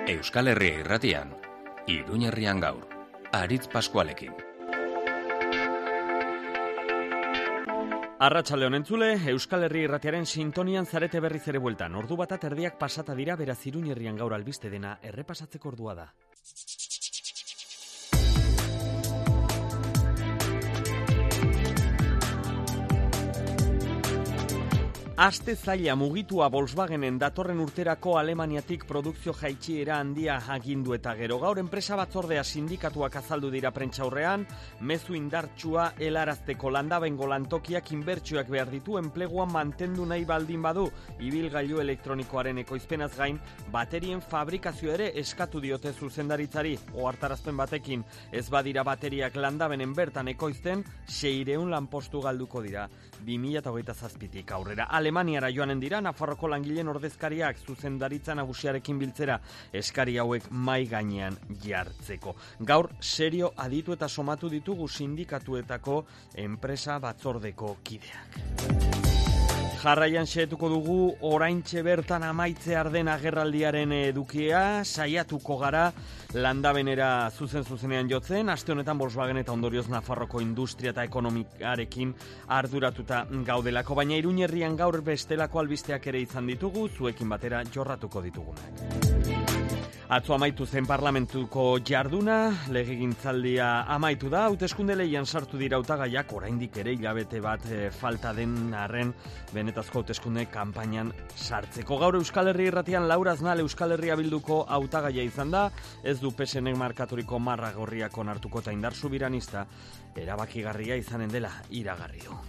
Euskal Herria Irratian, Iruñerrian gaur, Aritz Paskualekin. Arratsalde on entzule, Euskal Herria Irratiaren sintonian zarete berriz ere bueltan. Ordu bata erdiak pasata dira, beraz Iruñerrian gaur albiste dena errepasatzeko ordua da. Aste zaila mugitua Volkswagenen datorren urterako Alemaniatik produkzio jaitsiera handia agindu eta gero. Gaur enpresa batzordea sindikatuak azaldu dira prentsaurrean, mezu indartsua helarazteko landabengo lantokiak inbertsioak behar ditu enplegua mantendu nahi baldin badu. Ibilgailu elektronikoaren ekoizpenaz gain, baterien fabrikazio ere eskatu diote zuzendaritzari. Ohartarazpen batekin, ez badira bateriak landabenen bertan ekoizten, 600 lanpostu galduko dira. 2027tik aurrera. Alemaniara joanen dira, Nafarroko langileen ordezkariak zuzendaritza nagusiarekin biltzera eskari hauek mai gainean jartzeko. Gaur serio aditu eta somatu ditugu sindikatuetako enpresa batzordeko kideak. Jarraian xehetuko dugu oraintxe bertan amaitzear den agerraldiaren edukia, saiatuko gara landabenera zuzenean jotzen, aste honetan Volkswagen eta ondorioz Nafarroko industria eta ekonomikarekin arduratuta gaudelako, baina Iruñerrian gaur bestelako albisteak ere izan ditugu, zuekin batera jorratuko ditugunak. Atzo amaitu zen parlamentuko jarduna, legegintzaldia amaitu da, hauteskunde lehian sartu dira hautagaiak, oraindik ere hilabete bat falta den arren benetazko hauteskunde kanpainan sartzeko. Gaur Euskal Herria Irratian Laura Aznal Euskal Herria Bilduko hautagaia izan da, ez du PSNek markaturiko marra gorriak onartuko eta indar sobiranista erabakigarria izanen dela iragarri du.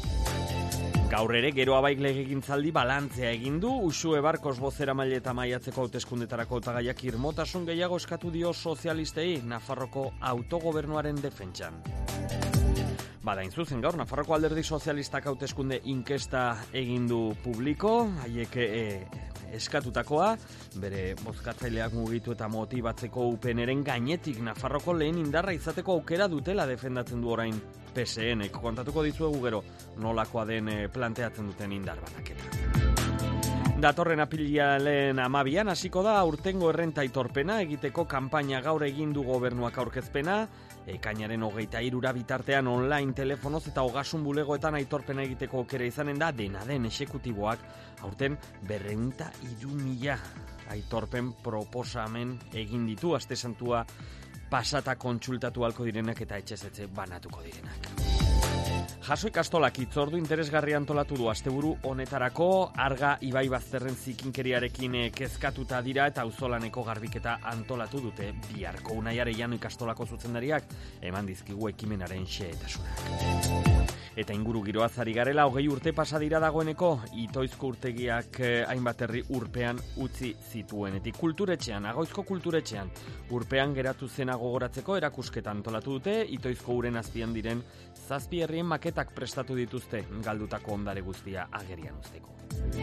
Gaur ere, gero abaik legegintzaldi balantzea egin du, Uxue Barkos bozeramaile eta maiatzeko hauteskundetarako hautagaiak irmotasun gehiago eskatu dio sozialistei Nafarroko autogobernuaren defentsan. Badain zuzen gaur, Nafarroko alderdi sozialistak hauteskunde inkesta egin du publiko, haiek eskatutakoa, bere bozkatzaileak mugitu eta motibatzeko UPNren gainetik Nafarroko lehen indarra izateko aukera dutela defendatzen du orain PSNek. Kontatuko dizuegu gero nolakoa den planteatzen duten indar banaketa. Datorren apirilaren 12an hasiko da aurtengo errenta aitorpena egiteko kanpaina. Gaur egin du gobernuak aurkezpena, ekainaren 23 bitartean online telefonoz eta ogasun bulegoetan aitorpena egiteko aukera izanen da, dena den exekutiboak aurten 203.000 aitorpen proposamen egin ditu, aste santua pasata kontsultatu halko direnak eta etxez-etxe banatuko direnak. Jaso ikastolak hitzordu interesgarria antolatu du asteburu honetarako, Arga ibai bazterren zikinkeriarekin kezkatuta dira eta auzolaneko garbiketa antolatu dute biharko. Unai Arellano ikastolako zuzendariak eman dizkigu ekimenaren xehetasunak. Eta inguru giroaz ari garela, 20 urte pasa dira dagoeneko, Itoizko urtegiak hainbat herri urpean utzi zituenetik. Kulturetxean, Agoizko kulturetxean, urpean geratu zena gogoratzeko erakusketa antolatu dute, Itoizko uren azpian diren 7 herrien maketak prestatu dituzte, galdutako ondare guztia agerian uzteko.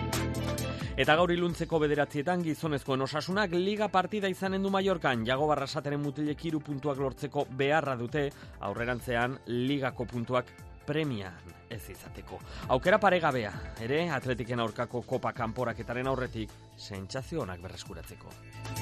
Eta gaur iluntzeko 9:00 gizonezkoen Osasunak liga partida izanen du Mallorcan. Jago Barrasateren mutilek 3 puntuak lortzeko beharra dute, aurrerantzean ligako puntuak premian ez izateko. Aukera paregabea, ere Atletiken aurkako kopa kanporaketaren aurretik sentsazio onak berreskuratzeko.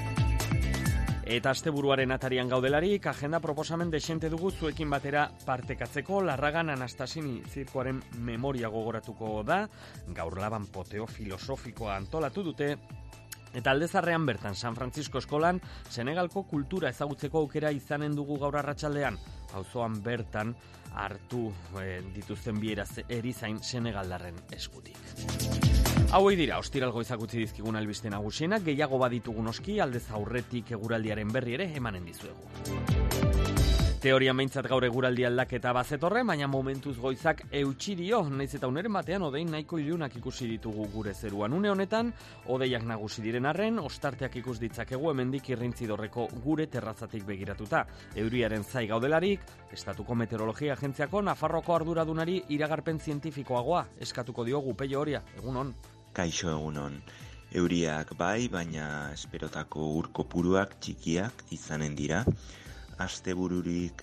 Eta asteburuaren atarian gaudelarik, agenda proposamen desente dugu zuekin batera partekatzeko. Larragan Anastasini zirkoaren memoria gogoratuko da, gaur laban poteo filosofikoa antolatu dute, eta Aldezarrean bertan San Francisco eskolan Senegalko kultura ezagutzeko aukera izanen dugu gaur arratsaldean. Auzoan bertan hartu dituzten bi erizain senegaldarren eskutik. Hauei dira, ostiral goizak utzi dizkigun albiste nagusienak, gehiago baditugu noski, aldez aurretik eguraldiaren berri ere emanen dizuegu. Teorian behintzat gaur eguraldi aldaketa bazetorren, baina momentuz goizak eutsi dio, naiz eta uneren batean odein nahiko ilunak ikusi ditugu gure zeruan. Une honetan, odeiak nagusi diren arren, ostarteak ikus ditzakegu hemendik Irrintzidorreko gure terrazatik begiratuta. Euriaren zai gaudelarik, Estatuko Meteorologia Agentziako Nafarroko arduradunari iragarpen zientifikoagoa eskatuko diogu. Peio Oria, egunon. Kaixo egunon. Euriak bai, baina esperotako ur kopuruak txikiak izanen dira. Astebururik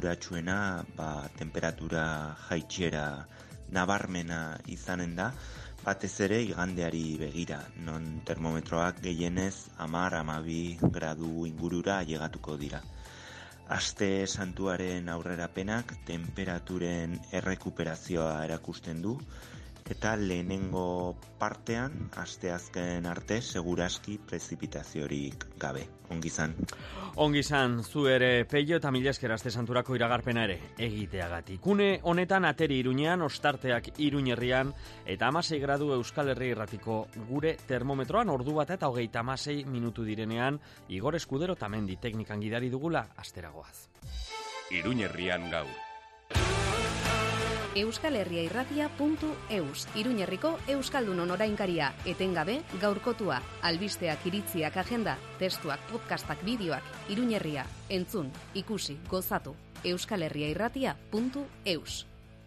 esanguratsuena, temperatura jaitsiera nabarmena izanen da, batez ere igandeari begira, non termometroak gehienez 10-12 gradu ingurura ailegatuko dira. Aste santuaren aurrerapenak temperaturen errekuperazioa erakusten du, eta lehenengo partean, asteazken arte, seguraski prezipitaziorik gabe. Ongi izan. Ongi izan, zu ere Peio eta mila esker aste santurako iragarpena ere egiteagatik. Une honetan Ateri Iruñean, Ostarteak Iruñerrian eta 16 gradu Euskal Herri Irratiko gure termometroan ordu bat eta 36 minutu direnean Igor Eskudero tamendi teknikan gidari dugula asteragoaz. Iruñerrian gaur. euskalherriairratia.eus, Iruñerriko Euskaldunon orainkaria, etengabe gaurkotua, albisteak, iritziak, agenda, testuak, podcastak, bideoak, Iruñerria, entzun, ikusi, gozatu, euskalherriairratia.eus.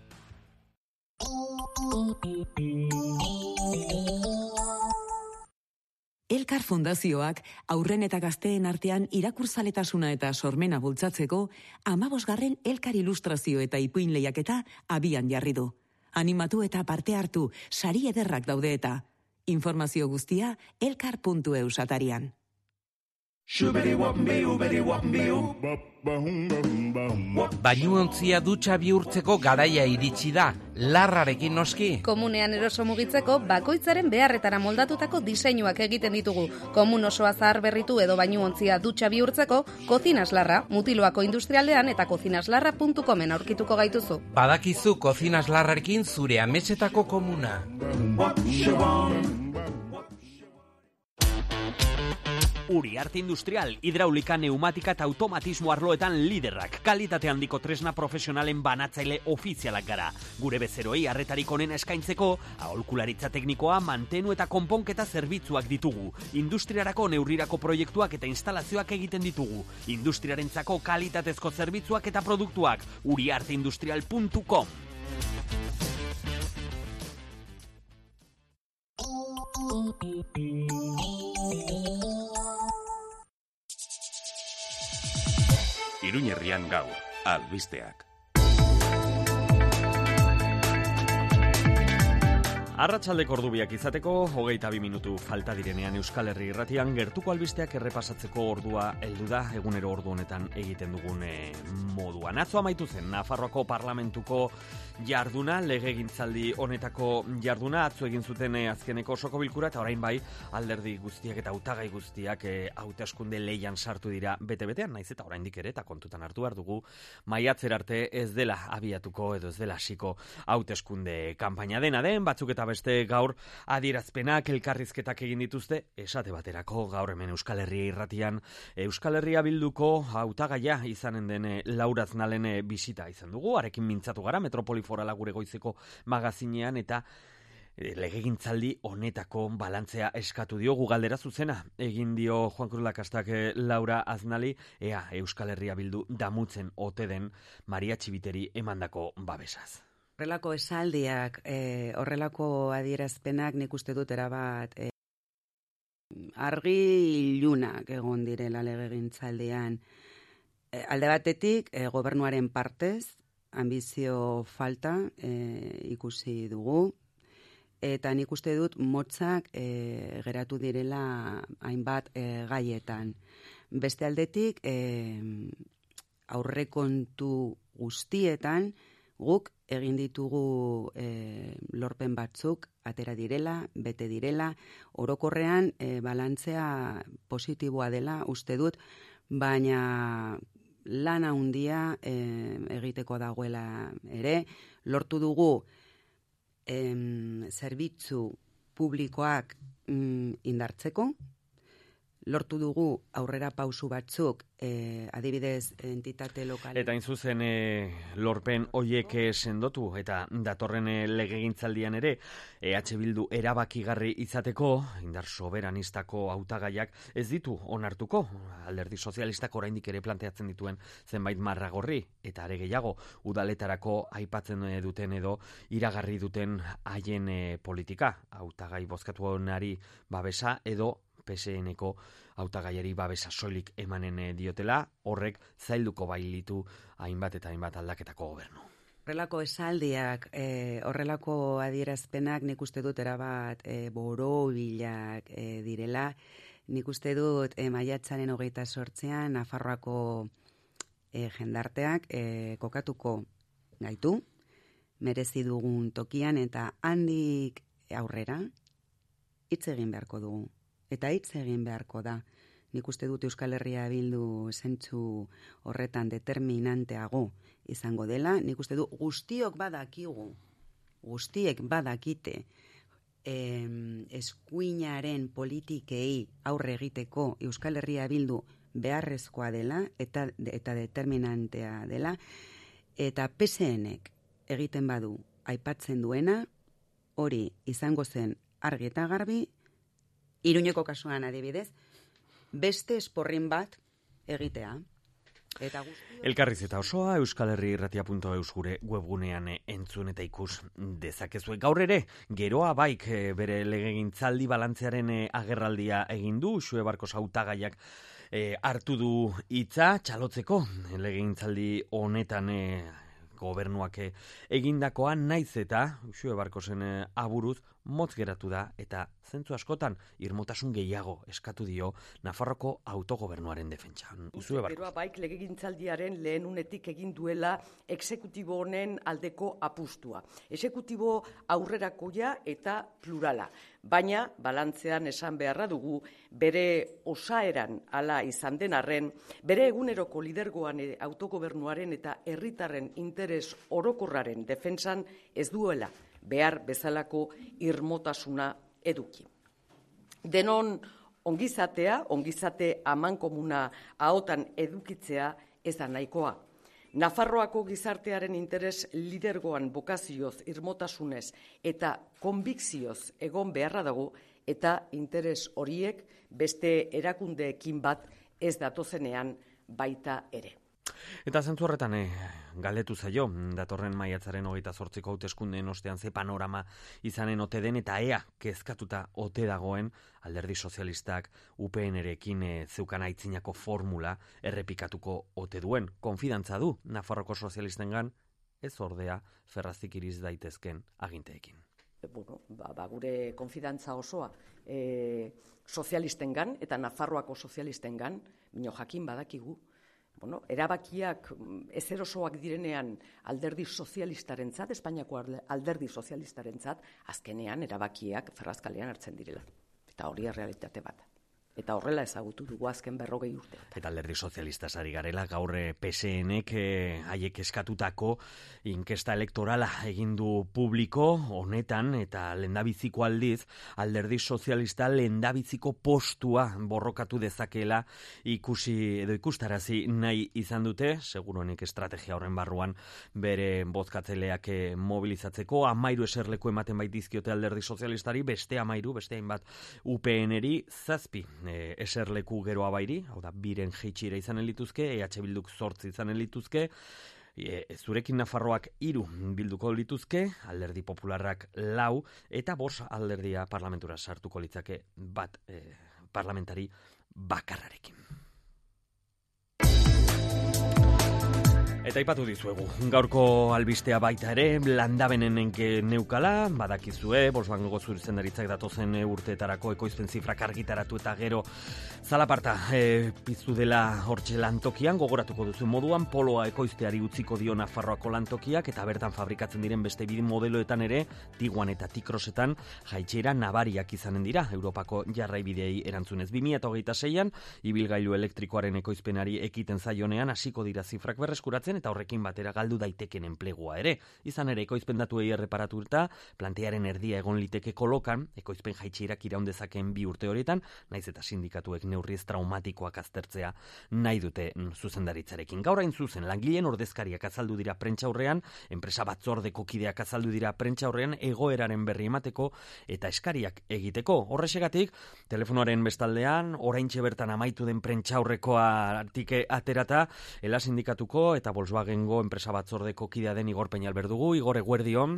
Elkar Fundazioak haurren eta gazteen artean irakurzaletasuna eta sormena bultzatzeko 15. Elkar Ilustrazio eta Ipuin lehiaketa abian jarri du. Animatu eta parte hartu, sari ederrak daude eta. Informazio guztia elkar.eus atarian. Bainuontzia dutxa bihurtzeko garaia iritsi da, larrarekin noski. Komunean eroso mugitzeko bakoitzaren beharretara moldatutako diseinuak egiten ditugu. Komun osoa zahar berritu edo bainuontzia dutxa bihurtzeko, Kozinas Larra, Mutiloako Industrialdean eta kozinaslarra.comen aurkituko gaituzu. Badakizu Kozinas Larrarekin zure ametsetako komuna. Uriarte Industrial, hidraulika, neumatika eta automatismo arloetan liderrak. Kalitate handiko tresna profesionalen banatzaile ofizialak gara. Gure bezeroi arretarik onena eskaintzeko, aholkularitza teknikoa, mantenu eta konponketa zerbitzuak ditugu. Industriarako neurrirako proiektuak eta instalazioak egiten ditugu. Industriarentzako kalitatezko zerbitzuak eta produktuak. uriarteindustrial.com. Iruñerrian gaur, albisteak. Arratsaldeko ordubiak izateko, 22 minutu falta direnean Euskal Herri Irratian gertuko albisteak errepasatzeko ordua heldu da, egunero ordu honetan egiten dugun moduan. Atzo amaitu zen, Nafarroako Parlamentuko jarduna, legegintzaldi honetako jarduna, atzo egin zuten azkeneko osoko bilkura, eta orain bai, alderdi guztiak eta hautagai guztiak hauteskunde leian sartu dira bete-betean, naiz eta oraindik ere, eta kontutan hartu behar dugu, maiatzer arte ez dela abiatuko edo ez dela hasiko hauteskunde kanpaina dena den, batzuk eta beste gaur adierazpenak, elkarrizketak egin dituzte, esate baterako gaur hemen Euskal Herria Irratian, Euskal Herria Bilduko hautagaia izanen den Laura Aznalen bisita izan dugu, arekin mintzatu gara, Metropoli Forala gure goizeko magazinean, eta legegintzaldi honetako balantzea eskatu diogu, galdera zuzena egin dio Juan Cruz Lakastak Laura Aznali, ea Euskal Herria Bildu damutzen ote den Maria Txibiteri emandako babesaz. Horrelako esaldiak, horrelako adierazpenak nik uste dut erabat argi ilunak egon direla legegintzaldian. Alde batetik, gobernuaren partez, ambizio falta ikusi dugu, eta nik uste dut motzak geratu direla hainbat gaietan. Beste aldetik, aurrekontu guztietan, guk egin ditugu lorpen batzuk, atera direla, bete direla, orokorrean balantzea positiboa dela uste dut, baina lana handia egiteko dagoela ere, lortu dugu zerbitzu publikoak indartzeko, lortu dugu aurrera pausu batzuk, adibidez entitate lokal. Eta inzuzen lorpen hoiek sendotu, eta datorren legegintzaldian ere, EH Bildu erabakigarri izateko, indar soberanistako hautagaiak ez ditu onartuko, alderdi sozialistak oraindik ere planteatzen dituen zenbait marragorri, eta are gehiago, udaletarako aipatzen duten edo iragarri duten haien politika, hautagai bozkatuonari babesa edo PSN-eko hautagaiari babesa soilik emanen diotela, horrek zailduko bailitu hainbat eta hainbat aldaketako gobernu. Horrelako esaldiak, horrelako adierazpenak nik uste dut erabat borobilak direla. Nik uste dut maiatzaren 28an Nafarroako jendarteak kokatuko gaitu, merezi dugun tokian, eta handik aurrera hitz egin beharko dugu. Eta hitz egin beharko da. Nik uste dut Euskal Herria Bildu zentzu horretan determinanteago izango dela. Nik uste dut guztiek badakite eskuinaren politikei aurre egiteko Euskal Herria Bildu beharrezkoa dela eta determinantea dela. Eta PSNek egiten badu aipatzen duena, hori izango zen argi eta garbi, Iruñeko kasuan adibidez, beste esporrin bat egitea. Eta Elkarrizketa osoa euskalherrirratia.eus gure webgunean entzun eta ikus dezakezue. Gaur ere, geroa baik bere legegintzaldi balantzearen agerraldia egin du, Uxue Barkos hautagaiak hartu du hitza txalotzeko legegintzaldi honetan gobernuak egindakoa, naiz eta Uxue Barkosen aburuz motz geratu da eta zentzu askotan irmotasun gehiago eskatu dio Nafarroko autogobernuaren defentsan. Uxue Barkos. Geroa baik legegintzaldiaren lehen unetik egin duela exekutibo honen aldeko apustua. Exekutibo aurrerakoia eta plurala. Baina, balantzean esan beharra dugu, bere osaeran hala izan den arren, bere eguneroko lidergoan autogobernuaren eta herritarren interes orokorraren defentsan ez duela behar bezalako irmotasuna eduki. Denon ongizate amankomuna ahotan edukitzea ez da nahikoa. Nafarroako gizartearen interes lidergoan bokazioz, irmotasunez eta konbikzioz egon beharra dago eta interes horiek beste erakundeekin bat ez datozenean baita ere. Eta zentzu horretan galdetu zaio, datorren maiatzaren 28ko hauteskundeen ostean ze panorama izanen ote den eta ea kezkatuta ote dagoen Alderdi Sozialistak UPN-erekin zeukan aitzinako formula errepikatuko ote duen. Konfidantza du Nafarroko sozialistengan, ez ordea ferrazik iriz daitezken aginteekin. Gure konfidantza osoa sozialistengan eta Nafarroako sozialistengan, bino jakin badakigu, erabakiak ezerosoak direnean alderdi sozialistarentzat, Espainiako alderdi sozialistarentzat, azkenean erabakiak ferrazkalean hartzen direla. Eta hori errealitate bat. Eta horrela ezagutu dugu azken 40 urte. Eta alderdi sozialistaz ari garela, gaur PSNek haiek eskatutako inkesta elektorala egin du publiko honetan, eta lehendabiziko aldiz, alderdi sozialista lehendabiziko postua borrokatu dezakeela ikustarazi nahi izan dute, seguruenik estrategia horren barruan bere bozkatzeleak mobilizatzeko, 13 eserleku ematen baitizkiote alderdi sozialistari, beste hainbat UPN-eri 7 eserleku geroa bairi, hau da, 2 jeitxira izanen lituzke, EH Bilduk 8 izanen lituzke, zurekin Nafarroak 3 bilduko lituzke, Alderdi Popularrak 4, eta 5 alderdia parlamentura sartuko litzake bat parlamentari bakarrarekin. Eta aipatu dizuegu, gaurko albistea baita ere, landabenen neukala, badakizue, Volkswagengo zuzendaritzak datozen urteetarako ekoizpen zifrak argitaratu eta gero zalaparta piztu dela hortxe lantokian, gogoratuko duzu moduan, poloa ekoizteari utziko dio Nafarroako lantokiak, eta bertan fabrikatzen diren beste bide modeloetan ere, Tiguan eta T-Crossetan jaitxera nabariak izanen dira, Europako jarraibidei erantzunez. 2026an, ibilgailu elektrikoaren ekoizpenari ekiten zaionean, hasiko dira zifrak berreskuratzen, eta horrekin batera galdu daiteken enplegua ere. Izan ere, ekoizpen datuei erreparatuta, plantearen erdia egon liteke kolokan, ekoizpen jaitxerak iraun dezakeen 2 urte horietan, naiz eta sindikatuek neurriz traumatikoak aztertzea nahi dute zuzendaritzarekin. Gaur hain zuzen, langileen ordezkariak azaldu dira prentsaurrean, enpresa batzordeko kideak azaldu dira prentsaurrean, egoeraren berri emateko eta eskariak egiteko. Horrexegatik, telefonoaren bestaldean, oraintxe bertan amaitu den prentsaurrekoa artike aterata, ela sindikatuko eta Volkswagengo enpresa batzordeko kidea den Igor Peñalver dugu. Igor, eguerdion.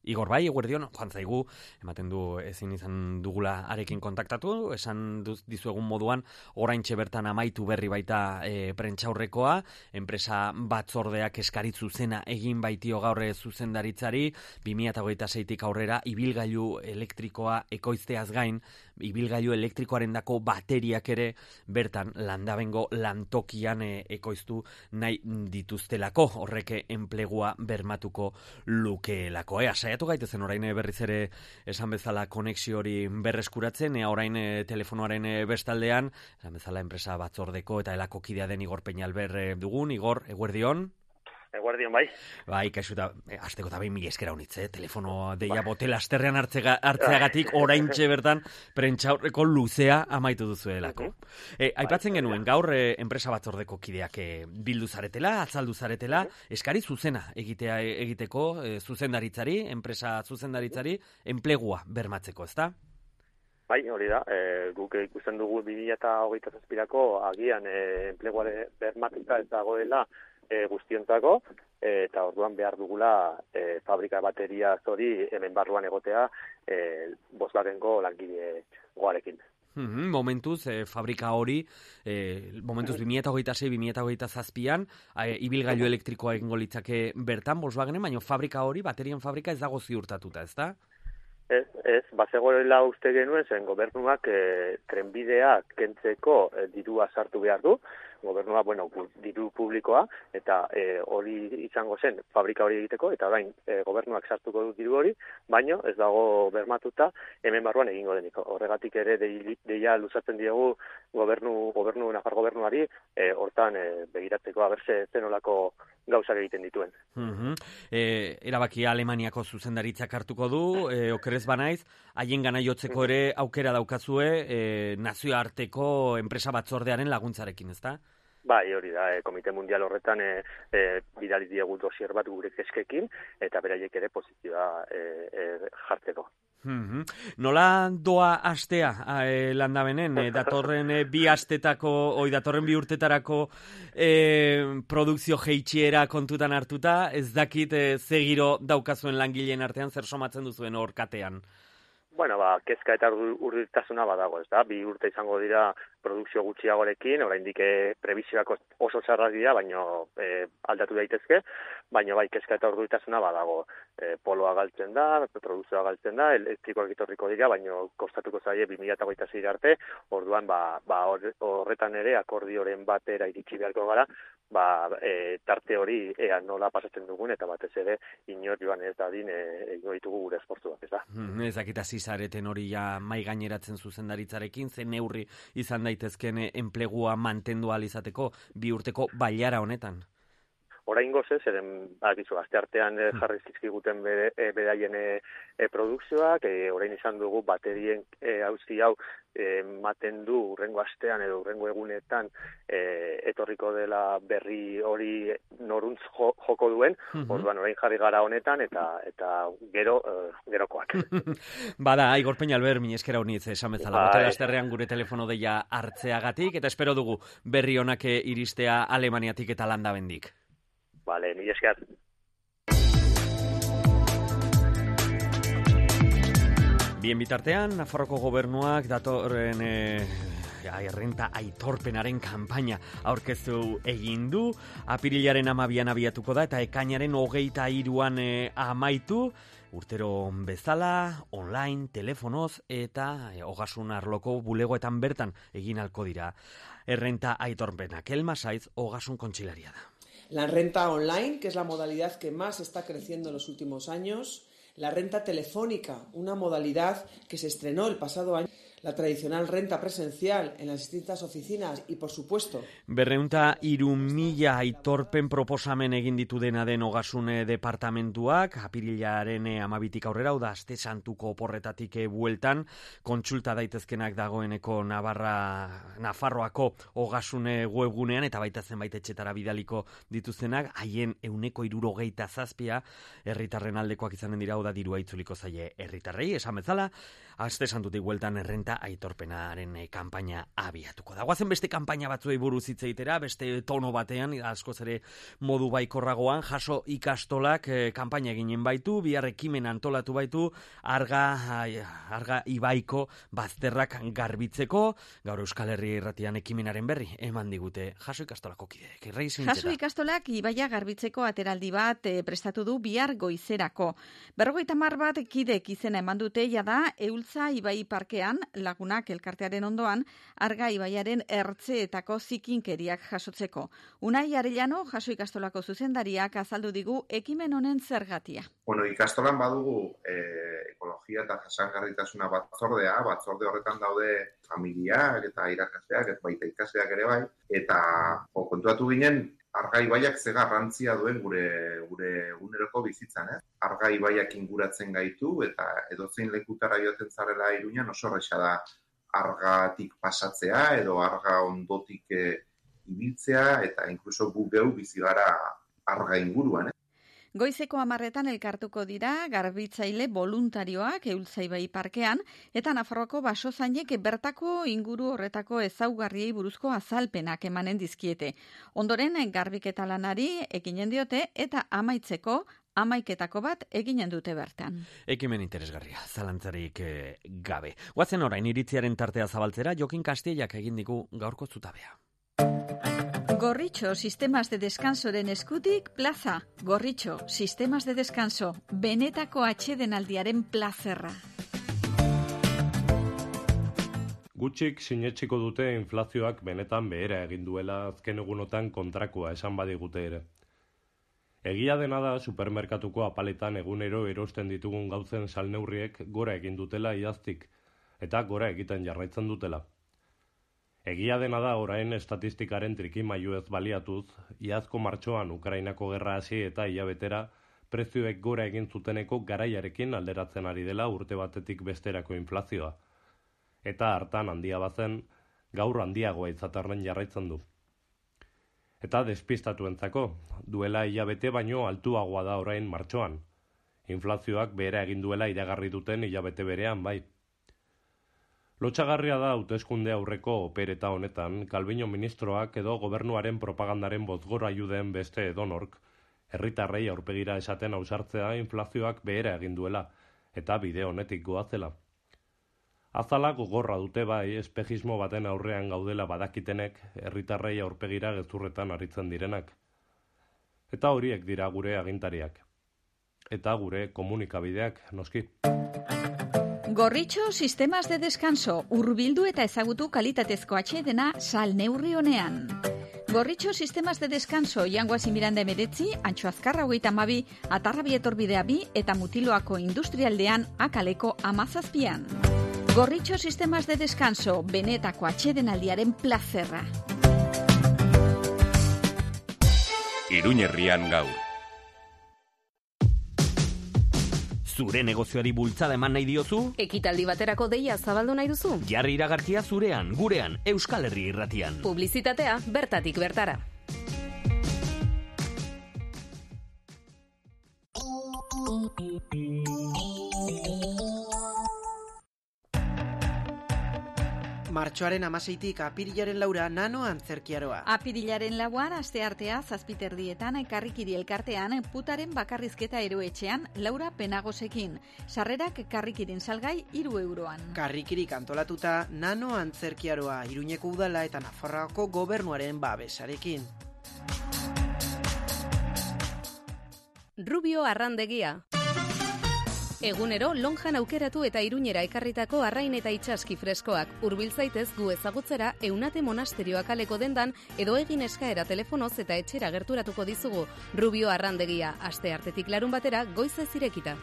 Igor bai, eguerdion, joan zaigu, ematen du ezin izan dugula arekin kontaktatu, esan dizuegun moduan, oraintxe bertan amaitu berri baita prentsaurrekoa, enpresa batzordeak eskarit zuzena egin baitio gaur zuzendaritzari, 2026tik aurrera ibilgailu elektrikoa ekoizteaz gain, ibilgailu elektrikoarendako bateriak ere bertan landabengo lantokian ekoiztu nahi dituztelako, horrek enplegua bermatuko lukeelako. Saiatu gaitezen orain berriz ere esan bezala konexio hori berreskuratzen, orain telefonoaren bestaldean, esan bezala enpresa batzordeko eta elako kidea den Igor Peñalver dugun. Igor, eguerdion? Eguerdion, bai. Bai, kaixu eta azteko eta behin mila eskera honitz, telefono deia botel asterrean hartzeagatik oraintxe bertan prentsaurreko luzea amaitu duzuelako. Aipatzen genuen, gaur enpresa batzordeko kideak bildu zaretela, azaldu zaretela, eskari zuzena egiteko zuzendaritzari, enpresa zuzendaritzari, enplegua bermatzeko, ezta? Bai, hori da, guk ikusten dugu 2027ko agian enplegua bermatuta ez dagoela guztiontzako, eta orduan behar dugula fabrika bateria hori hemen barruan egotea Volkswagengo langile goarekin. Momentuz, fabrika hori, momentuz 2026-2027an, ibilgailu elektrikoa egingo litzake bertan Volkswagenen, baina fabrika hori, baterien fabrika ez dago ziurtatuta, ez da? Ez, bazegoela uste genuen zen gobernuak trenbideak kentzeko dirua sartu behar du, gobernua, diru publikoa, eta hori izango zen fabrika hori egiteko, eta orain gobernuak sartuko du diru hori, baino ez dago bermatuta hemen barruan egingo denik. Horregatik ere deia luzatzen diegu Nafar gobernuari hortan begiratzeko abertze zenolako gauzak egiten dituen. Erabakia Alemaniako zuzendaritzak hartuko du, okerez banaiz, haien gana jotzeko ere aukera daukazue nazioarteko enpresa batzordearen laguntzarekin, ezta? Bai, hori da, Komite Mundial horretan bidali diegu dosier bat gure kezkekin, eta beraiek ere posizioa jartzeko. Nola doa astea landabenen, datorren bi urtetarako produkzio jeitxiera kontutan hartuta, ez dakit ze giro daukazuen langileen artean zer somatzen duzuen hor katean? Kezka eta urritasuna badago, ez da? 2 urte izango dira produkzio gutxiagorekin, oraindik prebizioak oso txarrak dira, baina aldatu daitezke, baina bai kezka eta urritasuna badago. Poloa galtzen da, produkzioa galtzen da, elektrikoak etorriko dira, baina kostatuko zaie 2026 arte, orduan horretan ere akordioren batera iritsi beharko gara, tarte hori nola pasatzen dugun, eta batez ere inor joan ez dadin egingo ditugu gure esportuak, ez da? Ez dakita zizareten hori ja mai gaineratzen zuzendaritzarekin, ze neurri izan daitezken enplegua mantendu ahal izateko 2 urteko bailara honetan? Oraingoz ez, aste artean jarri zizkiguten beraien produkzioak, orain izan dugu baterien auzi hau ematen du urrengo astean edo urrengo egunetan etorriko dela berri hori noruntz joko duen, orduan orain jarri gara honetan eta gerokoak. Bada, Igor Peñalver, mila esker honitz esan bezala, botel asterrean gure telefono deia hartzeagatik, eta espero dugu berri honak iristea Alemaniatik eta landabendik. Vale, mila esker. Bien bitartean, Nafarroko gobernuak datorren errenta aitorpenaren kanpaina aurkeztu egin du, apirilaren 12an abiatuko da, eta ekainaren 23an amaitu, urtero bezala, online, telefonoz eta ogasun arloko bulegoetan bertan egin halko dira. Errenta aitorpenak, Elma Saiz, ogasun kontxilaria da. La renta online, que es la modalidad que más está creciendo en los últimos años. La renta telefónica, una modalidad que se estrenó el pasado año. La tradicional renta presencial en las distintas oficinas y, por supuesto... 203.000 aitorpen proposamen egin ditu dena den ogasun departamentuak, apirilaren 12tik aurrera, da aste santuko oporretatik bueltan, kontsulta daitezkenak dagoeneko Nafarroako ogasun webgunean, eta baita zenbait etxetara bidaliko dituztenak, haien 167 herritarren aldekoak izanen dira, da dirua itzuliko zaie herritarrei, esan bezala, Aste santutik bueltan errenta aitorpenaren kanpaina abiatuko da. Guazen beste kanpaina batzuei buruz hitz egitera, beste tono batean, askoz ere modu baikorragoan, jaso ikastolak kanpaina eginen baitu, bihar ekimen antolatu baitu, arga ibaiko bazterrak garbitzeko, gaur Euskal Herri Irratian ekimenaren berri eman digute jaso ikastolako kideek. Jaso ikastolak ibaia garbitzeko ateraldi bat prestatu du bihar goizerako. 50 bat kidek izena eman dute jada Eultza Ibai Parkean, Lagunak elkartearen ondoan, arga ibaiaren ertzeetako zikinkeriak jasotzeko. Unai Arellano, jaso ikastolako zuzendariak azaldu digu ekimen honen zergatia. Ikastolan badugu ekologia eta jasangarritasuna batzorde horretan daude familiak eta irakasleak, eta baita ikasleak ere bai, eta kontuatu ginen, arga ibaiak ze garrantzia duen gure eguneroko bizitzan, Arga ibaiak inguratzen gaitu eta edozein lekutara joaten zarela Iruñan oso erraza da argatik pasatzea edo arga ondotik ibiltzea eta inkluso gu geu bizi gara arga inguruan. Goizeko 10 elkartuko dira garbitzaile voluntarioak Eultza Ibai Parkean eta Nafarroako basozainek bertako inguru horretako ezaugarriei buruzko azalpenak emanen dizkiete. Ondoren garbiketa lanari ekinen diote eta amaitzeko 11 bat eginen dute bertan. Ekimen interesgarria, zalantzarik gabe. Guazen orain iritziaren tartea zabaltzera, Jokin Kastiellak egin digu gaurko zutabea. Gorritxo Sistemas de Descansoren eskutik plaza. Gorritxo Sistemas de Descanso, benetako atsedenaldiaren plazerra. Gutxik sinetsiko dute inflazioak benetan behera egin duela azken egunotan kontrakoa esan badigute ere. Egia dena da supermerkatuko apaletan egunero erosten ditugun gauzen salneurriek gora egin dutela iaztik eta gora egiten jarraitzen dutela. Egia dena da orain estatistikaren trikimailu ez baliatuz, iazko martxoan Ukrainako gerra hasi eta hilabetera prezioek gora egin zuteneko garaiarekin alderatzen ari dela urte batetik besterako inflazioa. Eta hartan handia bazen, gaur handiagoa izatarren jarraitzen du. Eta despistatuentzako, duela hilabete baino altuagoa da orain martxoan. Inflazioak behera egin duela iragarri duten hilabete berean bai. Lotsagarria da hauteskunde aurreko opereta honetan, Calviño ministroak edo gobernuaren propagandaren bozgorailu den beste edonork, herritarrei aurpegira esaten ausartzea inflazioak behera egin duela, eta bide honetik goazela. Azala gogorra dute bai, espejismo baten aurrean gaudela badakitenek, herritarrei aurpegira gezurretan aritzen direnak. Eta horiek dira gure agintariak. Eta gure komunikabideak, noski. Gorritxo Sistemas de Descanso, hurbildu eta ezagutu kalitatezko atsedena salneurri honean. Gorritxo Sistemas de Descanso, Jangoazi Miranda 19, Antxo Azkarra 32, Atarrabi etorbidea 2 eta Mutiloako industrialdean Akaleko 17. Gorritxo Sistemas de Descanso, benetako atsedenaldiaren plazerra. Iruñerrian gaur. Zure negozioari bultzada eman nahi diozu? Ekitaldi baterako deia zabaldu nahi duzu? Jarri iragarkia zurean, gurean, Euskal Herri Irratian. Publizitatea bertatik bertara. Martxoaren 16tik apirilaren 4 nano antzerkiaroa. Apirilaren 4 asteartea 7:00 Karrikiri elkartean putaren bakarrizketa eroetxean Laura Penagosekin. Sarrerak Karrikirin salgai 3 euroan. Karrikirik antolatuta nano antzerkiaroa Iruñeko udala eta Nafarroako gobernuaren babesarekin. Rubio Arrandegia. Egunero lonjan aukeratu eta Iruñera ekarritako arrain eta itsaski freskoak. Hurbil zaitez gu ezagutzera Eunate monasterioa kaleko dendan edo egin eskaera telefonoz eta etxera gerturatuko dizugu. Rubio Arrandegia, asteartetik larun batera goizez irekita.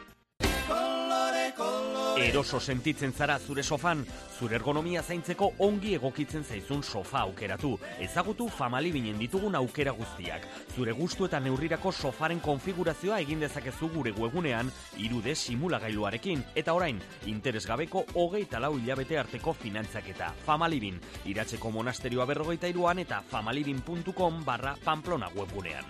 Eroso sentitzen zara zure sofan, zure ergonomia zaintzeko ongi egokitzen zaizun sofa aukeratu. Ezagutu Famalibinen ditugun aukera guztiak. Zure gustu eta neurrirako sofaren konfigurazioa egin dezakezu gure webgunean 3D simulagailuarekin. Eta orain, interesgabeko 24 hilabete arteko finantzaketa. Famalibin, Iratzeko monasterioa 43an eta famalibin.com/Pamplona webgunean.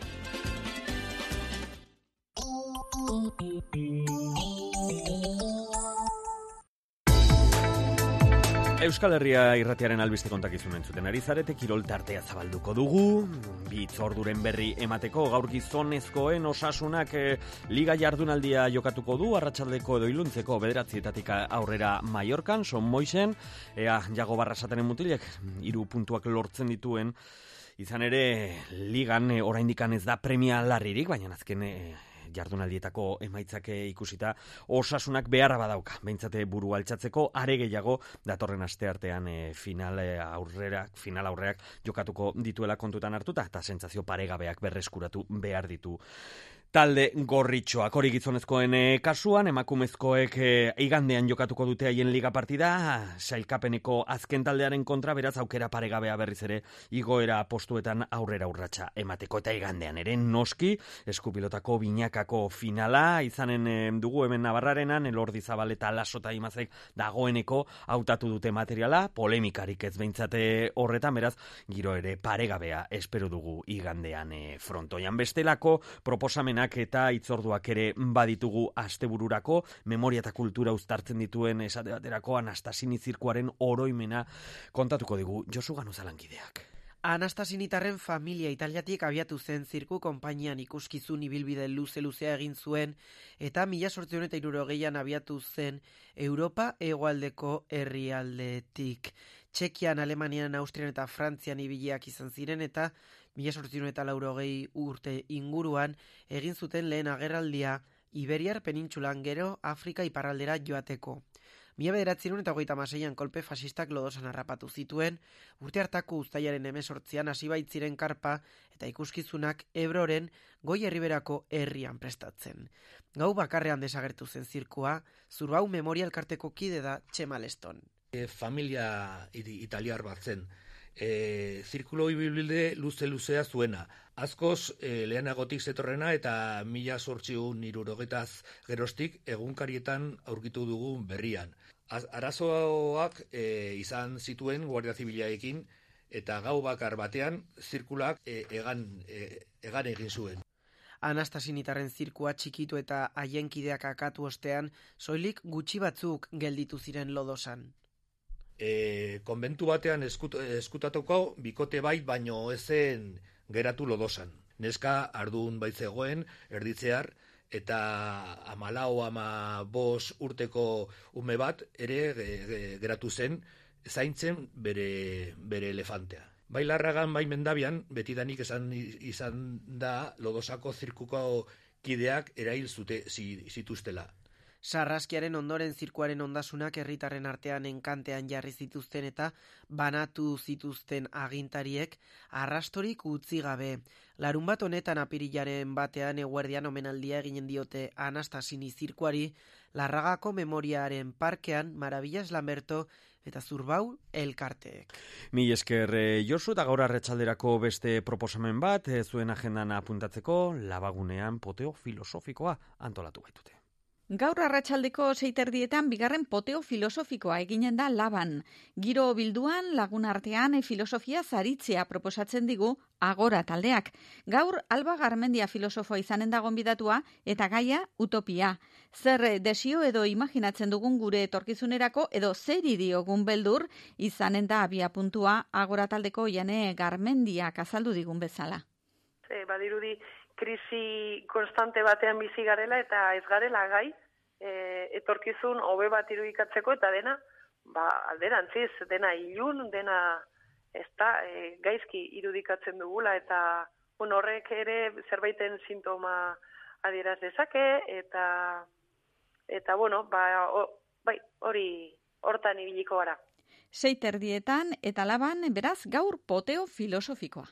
Euskal Herria irratiaren albiste kontakizun entzuten ari zarete, kirol tartea zabalduko dugu, bi itzorduren berri emateko, gaur gizonezkoen Osasunak liga jardunaldia jokatuko du, arratsaldeko edo iluntzeko 9:00 aurrera Mallorcan, Son Moixen, ea Jago Barrasatenen mutilek 3 puntuak lortzen dituen, izan ere ligan oraindikan ez da premia larririk, baina azken jardunaldietako emaitzak ikusita Osasunak beharra badauka, behintzate buru altxatzeko, are gehiago datorren asteartean final aurreak jokatuko dituela kontutan hartuta, eta sentsazio paregabeak berreskuratu behar ditu talde gorritxoak. Hori gizonezkoen kasuan, emakumezkoek igandean jokatuko dute haien liga partida, sailkapeneko azken taldearen kontra, beraz aukera paregabea berriz ere igoera postuetan aurrera urratsa emateko, eta igandean ere noski eskupilotako binakako finala izanen dugu hemen Navarrarenan, Elordi Zabal eta Laso eta Imazek dagoeneko hautatu dute materiala, polemikarik ez behintzate horretan, beraz giro ere paregabea espero dugu igandean frontoian. Bestelako proposamen eta itzorduak ere baditugu astebururako, memoria eta kultura uztartzen dituen esate baterako Anastasini zirkuaren oroimena kontatuko digu Josu Ganuzalankideak. Anastasinitarren familia italiatik abiatu zen zirku konpainian ikuskizun ibilbide luzea egin zuen, eta 1860an abiatu zen Europa hegoaldeko herrialdetik. Txekian, Alemanian, Austrian eta Frantzian ibiliak izan ziren, eta 1880 urte inguruan egin zuten lehen agerraldia Iberiar penintsulan, gero Afrika iparraldera joateko. 1926an kolpe fasistak Lodosan harrapatu zituen, urte hartako uztailaren 18an hasi baitziren karpa eta ikuskizunak Ebroren Goi Herriberako herrian prestatzen. Gau bakarrean desagertu zen zirkua, Zurbau Memoria elkarteko kide da Txema Leston. Familia italiar bat zen. Zirkulo ibilbide luzea zuena. Askoz lehenagotik zetorrena eta 1870 geroztik egunkarietan aurkitu dugun berrian. Arazoak izan zituen Guardia Zibilaekin eta gau bakar batean zirkulak egan egin zuen. Anastasinitarren zirkua txikitu eta haienkideak akatu ostean, soilik gutxi batzuk gelditu ziren Lodosan. Konbentu batean eskutatuko bikote bait baino ezen geratu Lodosan. Neska ardun baitzegoen erditzear eta 14-15 urteko ume bat ere geratu zen zaintzen bere elefantea. Bai Larragan, bai Mendabian, betidanik izan da Lodosako zirkuko kideak erail zituztela. Sarraskiaren ondoren zirkuaren ondasunak herritarren artean enkantean jarri zituzten eta banatu zituzten agintariek arrastorik utzi gabe. Larunbat honetan apirilaren batean eguerdian omenaldia eginen diote Anastasini zirkuari, Larragako memoriaren parkean Maravillas Lamberto eta Zurbau elkarteek. Mil esker Josu, eta gaur arratsalderako beste proposamen bat, zuen agendan apuntatzeko, Labagunean poteo filosofikoa antolatu baitute. Gaur arratsaldeko 6:00 bigarren poteo filosofikoa eginen da Laban. Giro bilduan lagun artean filosofia zaritzea proposatzen digu Agora taldeak. Gaur Alba Garmendia filosofoa izanen da gonbidatua eta gaia utopia. Zer desio edo imaginatzen dugun gure etorkizunerako edo zeri diogun beldur izanen da abiapuntua Agora taldeko Jane Garmendiak azaldu digun bezala. Badirudi krisi konstante batean bizi garela eta ez garela gai etorkizun hobe bat irudikatzeko eta dena alderantziz, dena ilun, dena gaizki irudikatzen dugula eta horrek ere zerbaiten sintoma adieraz dezake eta hori hortan ibiliko gara. 6:30 eta Laban beraz gaur poteo filosofikoa.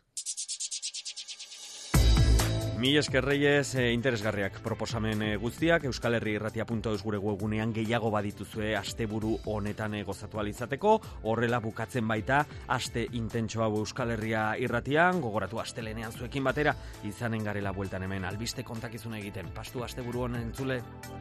Mil esker Reyes, interesgarriak proposamen guztiak, euskalherriirratia.eus gure webgunean gehiago badituzue asteburu honetan gozatu alizateko, horrela bukatzen baita aste intentso hau Euskal Herria irratian, gogoratu astelenean zuekin batera, izanen garela bueltan hemen albiste kontakizuna egiten, pastu asteburu honen entzule.